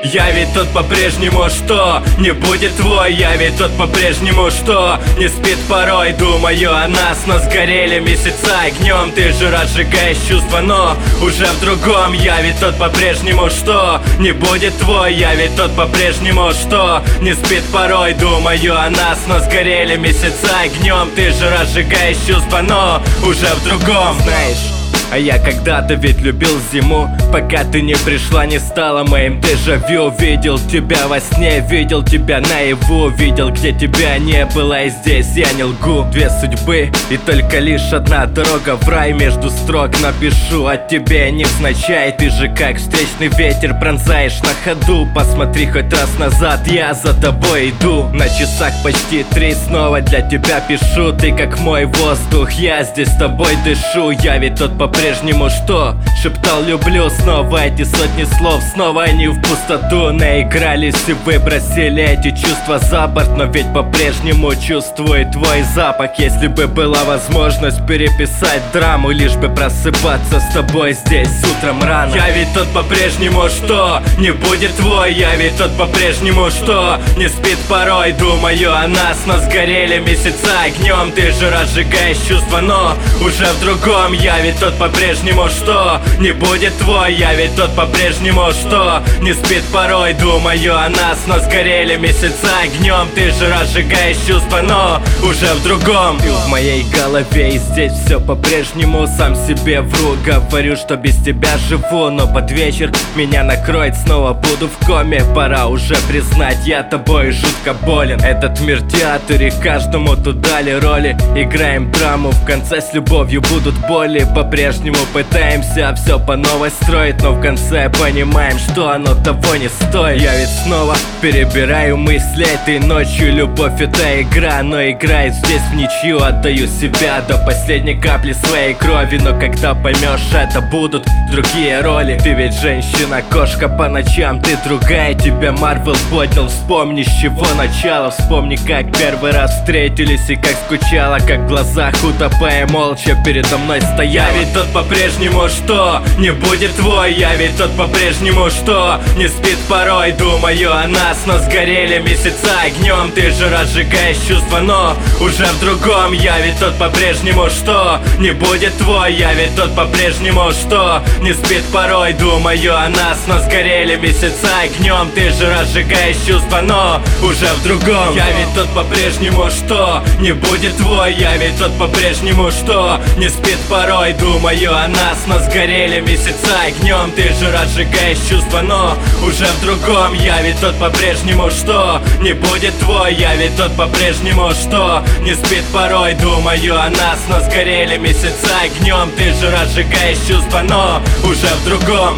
Я ведь тот по-прежнему, что не будет твой. Я ведь тот по-прежнему, что не спит порой. Думаю о нас, но сгорели месяца огнем. Ты же разжигаешь чувства, но уже в другом. Я ведь тот по-прежнему, что не будет твой. Я ведь тот по-прежнему, что не спит порой. Думаю о нас, но сгорели месяца огнем. Ты же разжигаешь чувства, но уже в другом. Знаешь, а я когда-то ведь любил зиму, пока ты не пришла, не стала моим дежавю. Видел тебя во сне, видел тебя наяву, видел, где тебя не было, и здесь я не лгу. Две судьбы и только лишь одна дорога в рай. Между строк напишу о тебе невзначай. Ты же как встречный ветер пронзаешь на ходу. Посмотри хоть раз назад, я за тобой иду. На часах почти 3, снова для тебя пишу. Ты как мой воздух, я здесь с тобой дышу. Я ведь тот по-прежнему, что шептал люблю. Снова эти сотни слов, снова они в пустоту наигрались и выбросили эти чувства за борт. Но ведь по-прежнему чувствую твой запах. Если бы была возможность переписать драму, лишь бы просыпаться с тобой здесь утром рано. Я ведь тот по-прежнему, что не будет твой. Я ведь тот по-прежнему, что не спит порой. Думаю о нас, но сгорели месяца огнем. Ты же разжигаешь чувства, но уже в другом. Я ведь тот по-прежнему, что не будет твой. Я ведь тот по-прежнему, что не спит порой. Думаю о нас, но сгорели месяца огнем. Ты же разжигаешь чувства, но уже в другом. Ты в моей голове, и здесь все по-прежнему. Сам себе вру, говорю, что без тебя живу. Но под вечер меня накроет, снова буду в коме. Пора уже признать, я тобой жутко болен. Этот мир театр, и каждому тут дали роли. Играем драму, в конце с любовью будут боли. По-прежнему пытаемся все по новой строить, но в конце понимаем, что оно того не стоит. Я ведь снова перебираю мысли этой ночью. Любовь — это игра, но играет здесь в ничью. Отдаю себя до последней капли своей крови. Но когда поймешь, это будут другие роли. Ты ведь женщина-кошка по ночам, ты другая. Тебя Марвел поднял, вспомни с чего начало. Вспомни, как первый раз встретились и как скучала, как в глазах утопая молча передо мной стояла. Я ведь тот по-прежнему, что не будет твой. Я ведь тот по-прежнему, что не спит порой. Думаю о нас, но сгорели месяца огнем. Ты же разжигаешь чувства, но уже в другом. Я ведь тот по-прежнему, что не будет твой. Я ведь тот по-прежнему, что не спит порой. Думаю о нас, но сгорели месяца огнем. Ты же разжигаешь чувства, но уже в другом. Я ведь тот по-прежнему, что не будет твой. Я ведь тот по-прежнему, что не спит порой. Думаю о нас, но сгорели месяца огнем. Ты же разжигаешь чувства, но уже в другом. Я ведь тот по-прежнему, что не будет твой. Я ведь тот по-прежнему, что не спит порой. Думаю о нас, но сгорели месяца огнем. Ты же разжигаешь чувства, но уже в другом.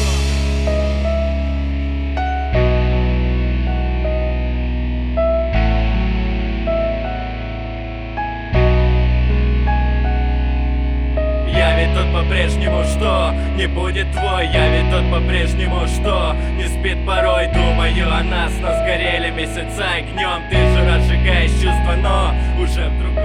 Я ведь тот по-прежнему, что не будет твой. Я ведь тот по-прежнему, что не спит порой. Думаю о нас, но сгорели месяца огнем. Ты же разжигаешь чувства, но уже в другом.